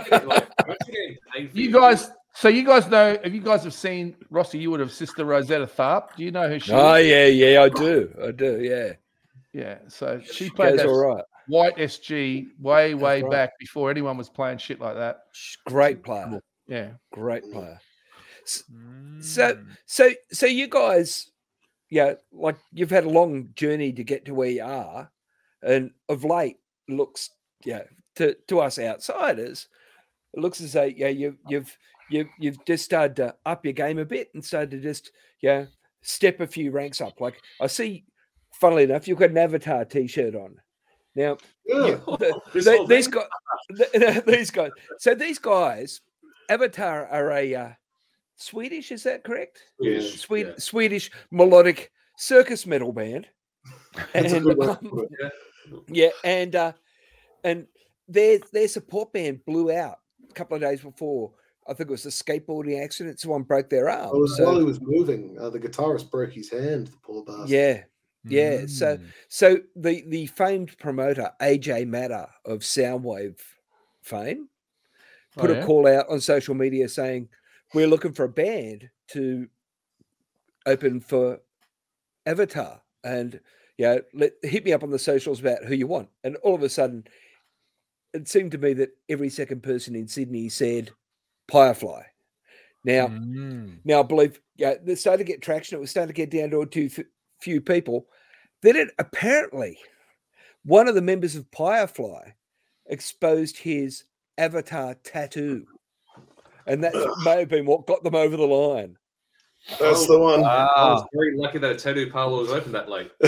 You guys, so you guys know, if you guys have seen, Rossi, you would have Sister Rosetta Tharpe. Do you know who she Oh, is? yeah, yeah, I do. I do, yeah. Yeah, so she played Goes that all right. white S G way, way right. back before anyone was playing shit like that. Great player. Yeah. Great player. S- So, so, so you guys, yeah, like you've had a long journey to get to where you are, and of late looks, yeah, to, to us outsiders, it looks as though yeah, you, you've you've you've just started to up your game a bit and started to just yeah step a few ranks up. Like I see, funnily enough, you've got an Avatar T-shirt on. Now, Yeah. you- the- This the- whole these thing? guys, these guys. So these guys, Avatar are a uh, Swedish, is that correct? Swedish, Swed- yeah. Swedish melodic circus metal band. That's a And, good way to um, put it. Yeah. yeah, and uh, and their their support band blew out a couple of days before. I think it was a skateboarding accident. Someone broke their arm. It was So- while he was moving. Uh, the guitarist broke his hand. The poor bastard. yeah, yeah. So Mm. so the the famed promoter A J Matter of Soundwave fame put Oh, a yeah? call out on social media saying we're looking for a band to open for Avatar, and yeah, let, hit me up on the socials about who you want. And all of a sudden, it seemed to me that every second person in Sydney said Firefly. Now, Mm. now I believe yeah, they started to get traction. It was starting to get down to a too f- few people. Then it apparently one of the members of Firefly exposed his avatar tattoo, and that may have been what got them over the line. That's the one. I was very lucky that a tattoo parlor was open that late.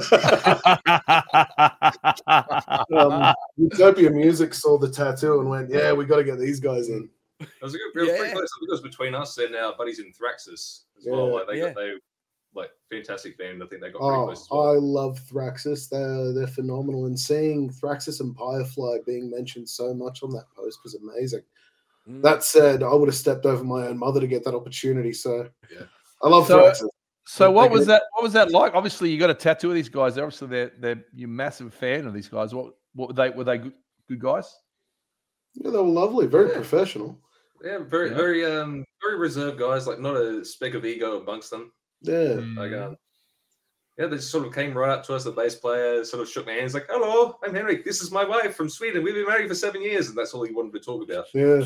um, Utopia Music saw the tattoo and went, "Yeah, we got to get these guys in." It was a good, it was pretty Yeah. close. I think it was between us and our buddies in Thraxis as well. Yeah. Like they Yeah. got they like fantastic band. I think they got pretty Oh, close as well. I love Thraxis. They're they're phenomenal, and seeing Thraxis and Firefly being mentioned so much on that post was amazing. Mm. That said, I would have stepped over my own mother to get that opportunity. So, Yeah. I love So- Thraxis. So what Thank was you. that? What was that like? Obviously, you got a tattoo of these guys. Obviously, they're they're you're a massive fan of these guys. What what were they? Were they good, good guys? Yeah, they were lovely, very professional. Yeah, very, Yeah. very, um, very reserved guys. Like not a speck of ego amongst them. Yeah. Like, um, yeah, they just sort of came right up to us. The bass player sort of shook my hands, like, "Hello, I'm Henrik. This is my wife from Sweden. We've been married for seven years," and that's all he wanted to talk about. Yeah.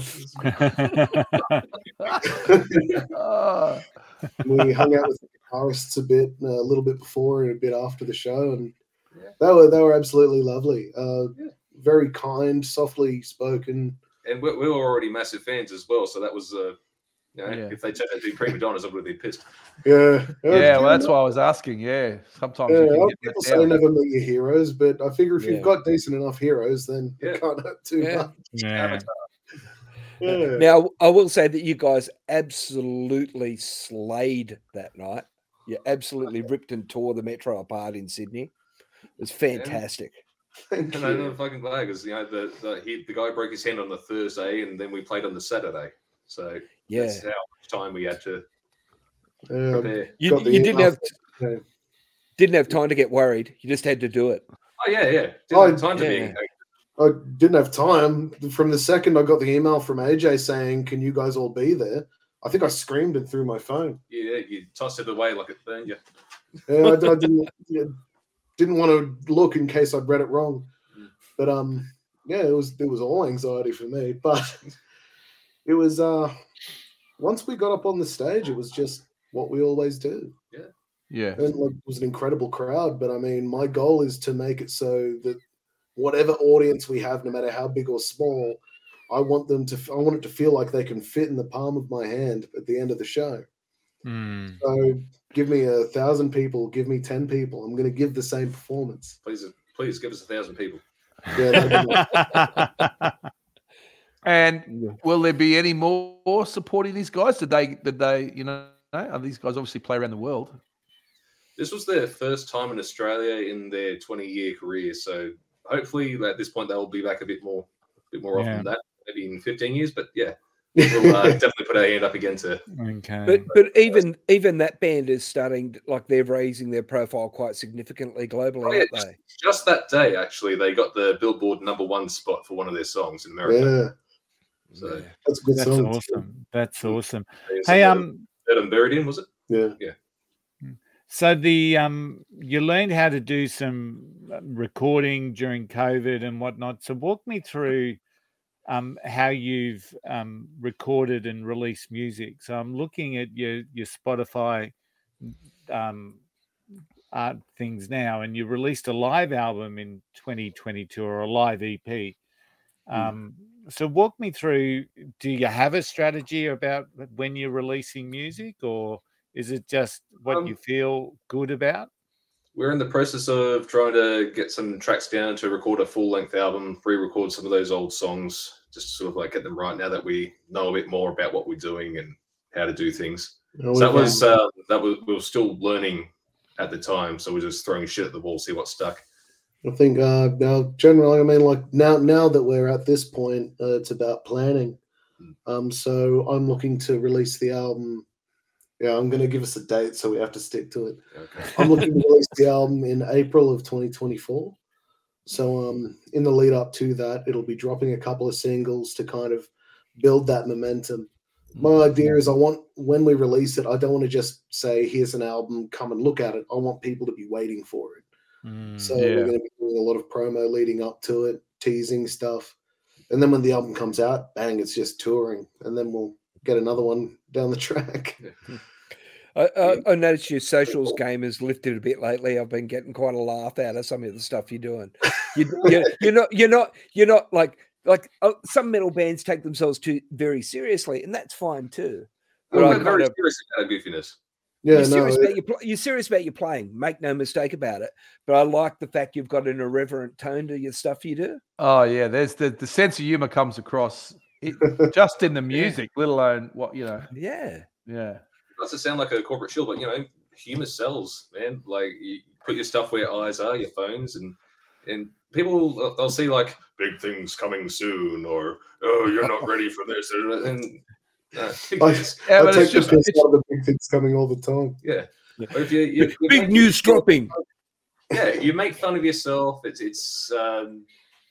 Oh. We hung out with the guitarists a bit, uh, a little bit before and a bit after the show, and they were they were absolutely lovely. Uh, very kind, softly spoken. And we, we were already massive fans as well, so that was, uh, you know, Yeah. if they turned out to be prima donnas, I would have been pissed. Yeah. Yeah, well, that's why I was asking. Yeah, sometimes Yeah, you a can lot of get people let say down. never meet your heroes, but I figure if Yeah. you've got decent enough heroes, then Yeah. you can't hurt too Yeah. much. Yeah. Yeah. Now, I will say that you guys absolutely slayed that night. You absolutely ripped and tore the Metro apart in Sydney. It was fantastic. Thank And I you. know fucking glad because you know the the, he, the guy broke his hand on the Thursday, and then we played on the Saturday. So Yeah. that's how much time we had to Yeah, prepare. You, got the you didn't email have from- yeah. didn't have time to get worried. You just had to do it. Oh yeah, yeah. Didn't Oh, have time to yeah. be. I didn't have time. From the second I got the email from A J saying, "Can you guys all be there?" I think I screamed it through my phone. Yeah, you tossed it away like it burned you. Yeah, I, I didn't yeah, didn't want to look in case I'd read it wrong. But um, yeah, it was it was all anxiety for me. But it was uh, once we got up on the stage, it was just what we always do. Yeah. And like, it was an incredible crowd. But I mean, my goal is to make it so that whatever audience we have, no matter how big or small, I want them to. I want it to feel like they can fit in the palm of my hand at the end of the show. Mm. So give me a thousand people, give me ten people. I'm going to give the same performance. Please, please give us a thousand people. Yeah, that'd be nice. And will there be any more supporting these guys? Did they? Did they? You know, are these guys obviously play around the world? This was their first time in Australia in their twenty-year career, so hopefully at this point they'll be back a bit more, a bit more often Yeah. than that. Maybe in fifteen years, but yeah, we'll uh, definitely put our hand up again to. Okay. But but even even that band is starting to- like they're raising their profile quite significantly globally, Oh, yeah, aren't just, they? just that day, actually, they got the Billboard number one spot for one of their songs in America. Yeah, So that's a good That's song. awesome. That's awesome. it's Hey, like, um, Dead and Buried In, was it? Yeah. so the um, you learned how to do some um, recording during COVID and whatnot. So walk me through um how you've um recorded and released music. So I'm looking at your your Spotify um art things now, and you released a live album in twenty twenty-two or a live E P. Um, so walk me through. Do you have a strategy about when you're releasing music, or is it just what Um, you feel good about? We're in the process of trying to get some tracks down to record a full length album, re-record some of those old songs, just to sort of like get them right now that we know a bit more about what we're doing and how to do things. Oh, So that we've, was uh, that was we were still learning at the time, so we're just throwing shit at the wall, see what stuck. I think uh, now generally, I mean, like now, now that we're at this point, uh, it's about planning. Um, so I'm looking to release the album. Yeah, I'm going to give us a date, so we have to stick to it. Okay. I'm looking to release the album in April of twenty twenty-four. So um, in the lead up to that, it'll be dropping a couple of singles to kind of build that momentum. My idea is I want, when we release it, I don't want to just say, here's an album, come and look at it. I want people to be waiting for it. Mm, So yeah. we're going to be doing a lot of promo leading up to it, teasing stuff. And then when the album comes out, bang, it's just touring. And then we'll get another one down the track. I, I, I noticed your socials game has lifted a bit lately. I've been getting quite a laugh out of some of the stuff you're doing. You, you're, you're not, you're not, you're not like like uh, some metal bands take themselves too very seriously, and that's fine too. But I We're kind very of, serious about our goofiness. Yeah, you're no, serious it- about your, pl- you're serious about your playing. Make no mistake about it. But I like the fact you've got an irreverent tone to your stuff you do. Oh yeah, there's the the sense of humor comes across it, just in the music, let alone what you know. Yeah. Yeah. It doesn't sound like a corporate shill, but you know, humor sells, man. Like you put your stuff where your eyes are, your phones, and and people they'll see like big things coming soon, or oh, you're not ready for this, and uh, I, it's- Yeah, I but take it's the just piss it's, out of the big things coming all the time. yeah. But if you, you, you Big make- news dropping. yeah, you make fun of yourself. It's it's um,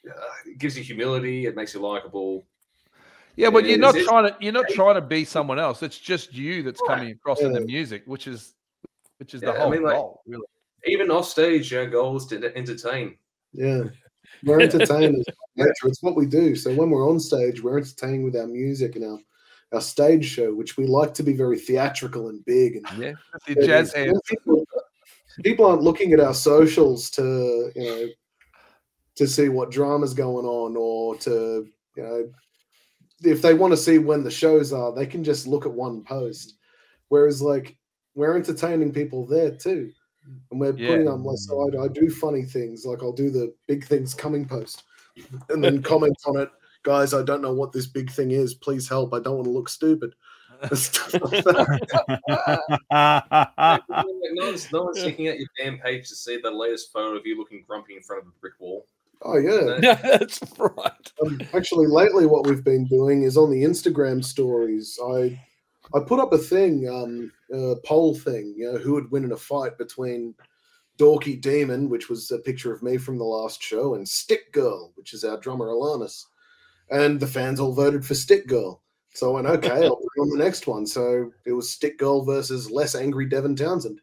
it gives you humility. It makes you likable. Yeah, but Yeah, you're not it's- trying to you're not trying to be someone else. It's just you that's Right. coming across in the Yeah. music, which is which is Yeah, the I whole mean, like- goal, really. Even off stage, our goal is to entertain. Yeah. We're entertainers by nature. It's what we do. So when we're on stage, we're entertaining with our music and our, our stage show, which we like to be very theatrical and big. And Yeah, the jazz Yeah, hands. people, people aren't looking at our socials to, you know, to see what drama's going on, or to, you know, if they want to see when the shows are, they can just look at one post. Whereas, like, we're entertaining people there too. And we're Yeah. putting on, like, so I, I do funny things, like I'll do the big things coming post and then comment on it. Guys, I don't know what this big thing is. Please help. I don't want to look stupid. Stuff like that. no one's, no one's checking out your band page to see the latest photo of you looking grumpy in front of a brick wall. Oh, yeah. Yeah, that's right. Um, actually, lately, what we've been doing is on the Instagram stories. I I put up a thing, um, a poll thing, you know, who would win in a fight between Dorky Demon, which was a picture of me from the last show, and Stick Girl, which is our drummer Alanis. And the fans all voted for Stick Girl. So I went, okay, I'll put it on the next one. So it was Stick Girl versus less angry Devin Townsend.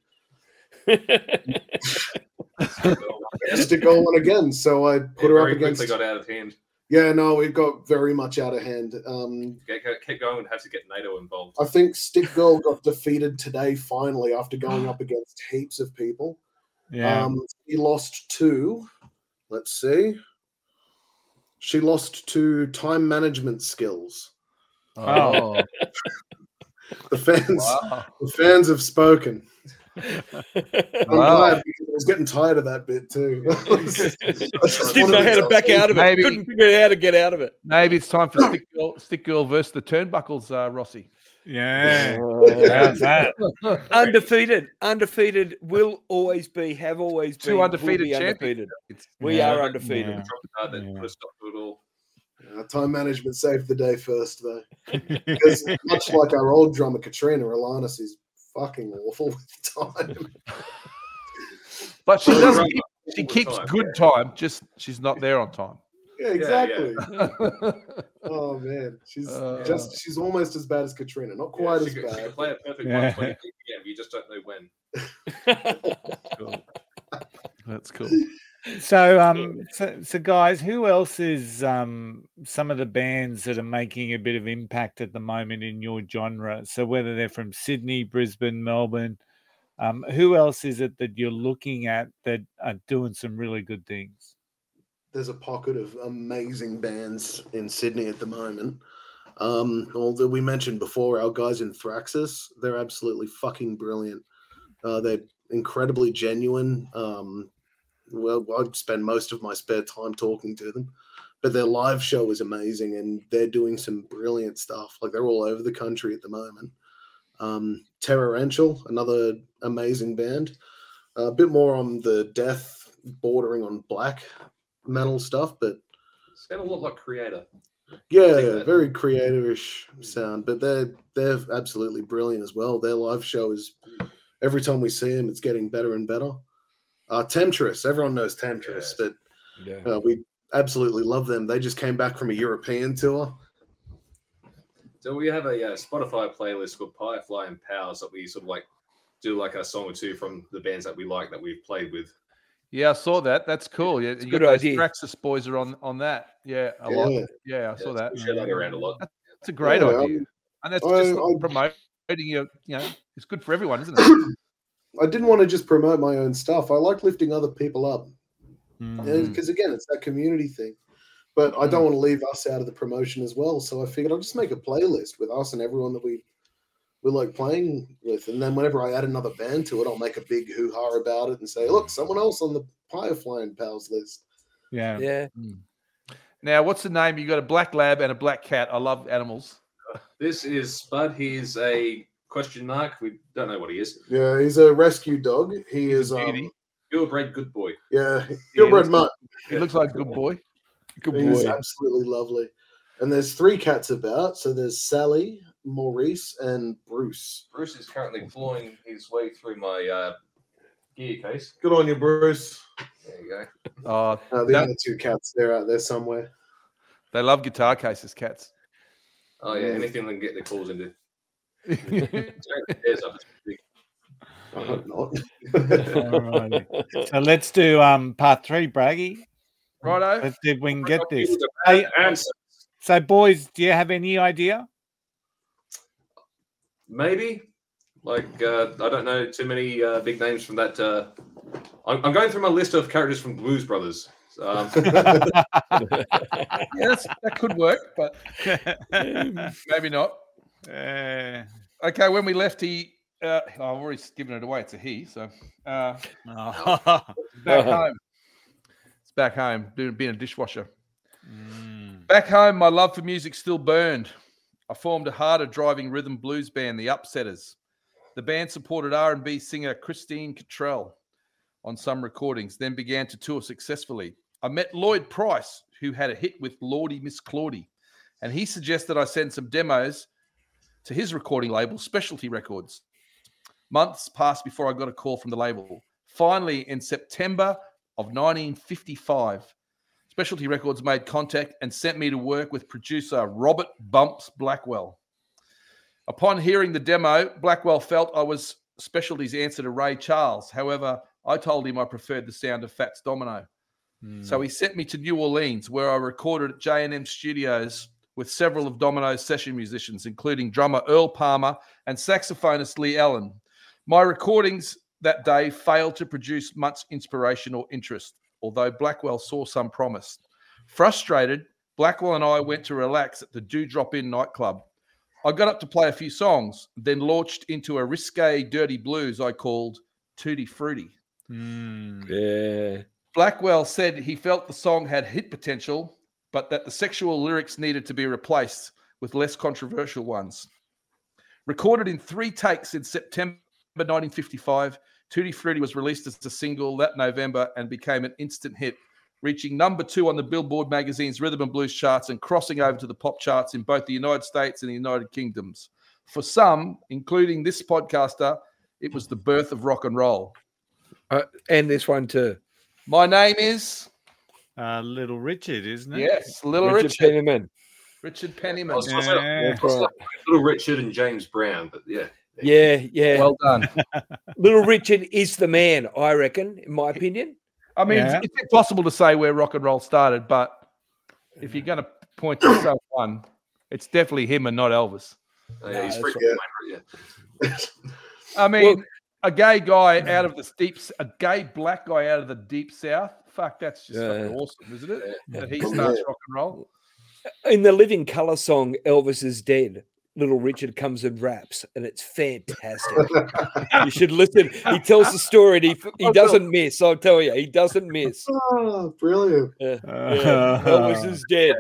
Stick Girl won again. So I put It her up very against. quickly got out of hand. Yeah, no, it got very much out of hand. Um, Get, get, keep going and have to get NATO involved. I think Stick Girl got defeated today finally after going up against heaps of people. Yeah. Um, he lost to, let's see, she lost to time management skills. Oh, The fans, wow. the fans have spoken. I'm Wow. glad because I was getting tired of that bit too. Just didn't know how to back out of it. Maybe- Couldn't figure out how to get out of it. Maybe it's time for Stick Girl, Stick Girl versus the Turnbuckles, uh, Rossi. Yeah. Oh, How's that? Undefeated, undefeated will always be, have always Two been, will undefeated be champions. undefeated. We Yeah. are undefeated. Yeah. Drop the card that Yeah. put a stop to it all. Uh, time management saved the day first, though. Because much like our old drummer Katrina, Alanis is fucking awful with time. But she Well, does right. keep, she All the keeps time, good yeah. time, just she's not there on time. Yeah, yeah. exactly. Oh man, she's Uh, just she's almost as bad as Katrina. Not quite Yeah, as she, could- she bad. could play a perfect Yeah. one twenty P M. You just don't know when. That's cool. So, um, so, so guys, who else is um some of the bands that are making a bit of impact at the moment in your genre? So whether they're from Sydney, Brisbane, Melbourne, um, who else is it that you're looking at that are doing some really good things? There's a pocket of amazing bands in Sydney at the moment. Um, although we mentioned before, our guys in Thraxis, they're absolutely fucking brilliant. Uh, they're incredibly genuine. Um, well, I spend most of my spare time talking to them, but their live show is amazing, and they're doing some brilliant stuff. Like they're all over the country at the moment. Um, Terrorential, another amazing band. A bit more on the death, bordering on black metal stuff, but It's got a lot like Creator. yeah, that. very creative-ish sound. But they're they're absolutely brilliant as well. Their live show is every time we see them, it's getting better and better. Uh, Temptress, everyone knows Temptress, Yes. but Yeah. uh, we absolutely love them. They just came back from a European tour. So we have a uh, Spotify playlist called Firefly and Powers that we sort of like do like a song or two from the bands that we like that we've played with. Yeah, I saw that. That's cool. Yeah, you good got those idea. Thraxis boys are on on that. Yeah, I Yeah. like it. Yeah, I saw Yeah, that. We share that around a lot. That's a great Yeah, idea. um, And that's I- just I- promoting your, you know, it's good for everyone, isn't it? I didn't want to just promote my own stuff. I like lifting other people up. Mm. Because again, it's that community thing. But I don't want to leave us out of the promotion as well. So I figured I'll just make a playlist with us and everyone that we we like playing with. And then whenever I add another band to it, I'll make a big hoo-ha about it and say, look, someone else on the Firefly and Pals list. Yeah. Yeah. Now, what's the name? You got a black lab and a black cat. I love animals. This is Spud. He's a question mark. We don't know what he is. Yeah, he's a rescue dog. He He's is a um, beauty. Purebred good boy. yeah, Yeah, purebred he mutt. He looks like a good boy. Good He's boy. absolutely lovely. And there's three cats about. So there's Sally, Maurice, and Bruce. Bruce is currently clawing his way through my uh, gear case. Good on you, Bruce. There you go. Oh, Uh, the that- other two cats, they're out there somewhere. they love guitar cases, cats. Oh yeah, anything they can get their claws into. I hope not. Alrighty. So let's do um part three, Braggy. Righto. Let's see if we can get this. Hey, so, boys, do you have any idea? Maybe. Like, uh, I don't know too many uh, big names from that. Uh, I'm, I'm going through my list of characters from Blues Brothers. Um, Yeah, that's, that could work, but maybe not. Uh, Okay, when we left, he. Uh, I've already given it away. It's a he. So uh, oh. back home. It's back home, doing being a dishwasher. Mm. Back home, my love for music still burned. I formed a harder driving rhythm blues band, the Upsetters. The band supported R and B singer Christine Cottrell on some recordings, then began to tour successfully. I met Lloyd Price, who had a hit with Lordy Miss Claudie, and he suggested I send some demos to his recording label, Specialty Records. Months passed before I got a call from the label. Finally, in September of nineteen fifty-five, Specialty Records made contact and sent me to work with producer Robert Bumps Blackwell. Upon hearing the demo, Blackwell felt I was Specialty's answer to Ray Charles. However, I told him I preferred the sound of Fats Domino. Mm. So he sent me to New Orleans, where I recorded at J and M Studios with several of Domino's session musicians, including drummer Earl Palmer and saxophonist Lee Allen. My recordings that day failed to produce much inspiration or interest, although Blackwell saw some promise. Frustrated, Blackwell and I went to relax at the Dewdrop Inn nightclub. I got up to play a few songs, then launched into a risque, dirty blues I called Tutti Frutti. Mm. Yeah. Blackwell said he felt the song had hit potential, but that the sexual lyrics needed to be replaced with less controversial ones. Recorded in three takes in September nineteen fifty-five, Tutti Frutti was released as a single that November and became an instant hit, reaching number two on the Billboard magazine's Rhythm and Blues charts and crossing over to the pop charts in both the United States and the United Kingdoms. For some, including this podcaster, it was the birth of rock and roll. Uh, and this one too. My name is Uh, Little Richard, isn't it? Yes, Little Richard Richard. Penniman. Richard I Penniman. was, I was, I Yeah. was like Little Richard and James Brown, but yeah. Yeah, yeah. Well done. Little Richard is the man, I reckon, in my opinion. I mean, Yeah. it's, it's impossible to say where rock and roll started, but if you're going to point to someone, it's definitely him and not Elvis. Oh, yeah, he's No, pretty that's good. Yeah. I mean, Well- a gay guy out of the deep, a gay black guy out of the deep south. Fuck, that's just Yeah. fucking awesome, isn't it? That he Yeah. starts rock and roll. In the Living Colour song, Elvis is Dead, Little Richard comes and raps, and it's fantastic. You should listen. He tells the story, and he, he doesn't miss, I'll tell you. He doesn't miss. Oh, brilliant. Yeah, yeah. Elvis is dead.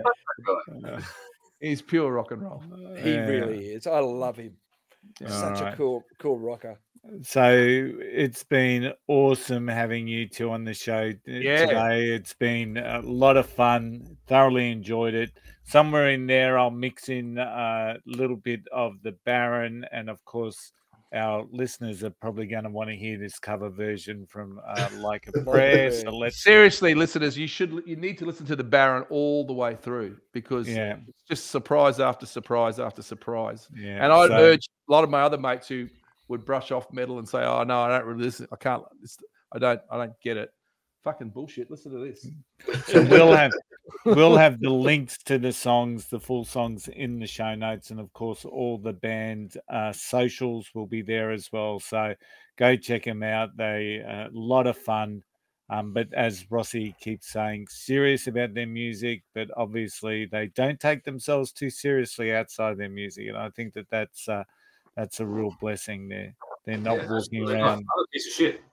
He's pure rock and roll. He Yeah. really is. I love him. Such Alright. a cool, cool rocker. So it's been awesome having you two on the show t- Yeah. today. It's been a lot of fun. Thoroughly enjoyed it. Somewhere in there, I'll mix in a little bit of the Baron, and of course, our listeners are probably going to want to hear this cover version from uh, Like a Prayer. So let's, Seriously, listeners, you should you need to listen to the Baron all the way through because yeah, it's just surprise after surprise after surprise. yeah. And I'd so- urge a lot of my other mates who would brush off metal and say, "Oh no, I don't really listen. I can't. It's, I don't. I don't get it." Fucking bullshit. Listen to this. So we'll have we'll have the links to the songs, the full songs in the show notes, and of course all the band uh, socials will be there as well. So go check them out. They a lot of fun. Um, but as Rossi keeps saying, serious about their music, but obviously they don't take themselves too seriously outside their music, and I think that that's uh, that's a real blessing. There, they're not Yeah, walking absolutely. around. I'm a piece of shit.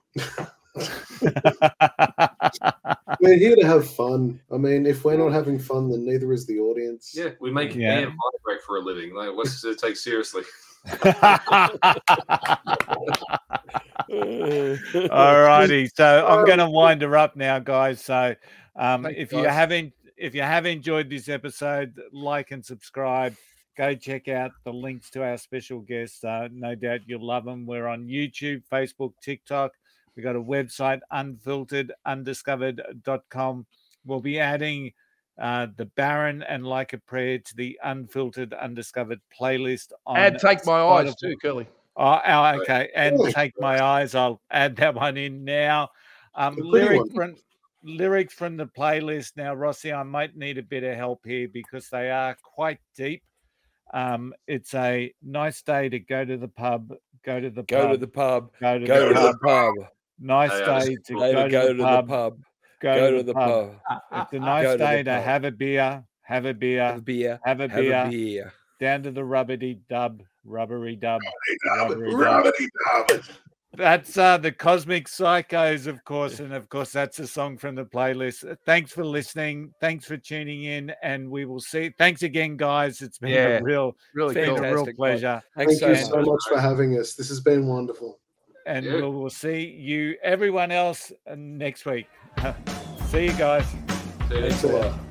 We're here to have fun. I mean, if we're not having fun, then neither is the audience. Yeah, we make Yeah. air vibrate for a living. Like, what's to take seriously? All righty, so I'm going to wind her up now, guys. So, um, Thank you, if you guys. haven't, if you have enjoyed this episode, like and subscribe. Go check out the links to our special guests. Uh, no doubt you'll love them. We're on YouTube, Facebook, TikTok. We've got a website, unfiltered undiscovered dot com. We'll be adding uh, the Baron and Like a Prayer to the Unfiltered Undiscovered playlist. On And Take My Eyes Spotify. too, Curly. Oh, oh, okay. And Take My Eyes. I'll add that one in now. Um, lyric from, lyrics from the playlist. Now, Rossi, I might need a bit of help here because they are quite deep. Um, it's a nice day to go to the pub, go to the Go pub, to the pub. go to Go the to pub. the pub. Nice Hey, I day just- to Day go, to go to the pub. pub. Go, Go to, to the the pub. pub. It's a nice Go to the day to pub. have a beer, have a beer, Have a beer. have a Have beer, a beer. down to the rubbity dub, rubbery dub, rubbery dub. Rubbity dub. That's uh, the Cosmic Psychos, of course, and of course that's a song from the playlist. Thanks for listening. Thanks for tuning in, and we will see. Thanks again, guys. It's been Yeah, a real, really been cool. a real Fantastic, pleasure. Thanks Thank you so so much. much for having us. This has been wonderful. And Yeah. we will see you, everyone else, uh, next week. See you guys. See you. Thanks a lot.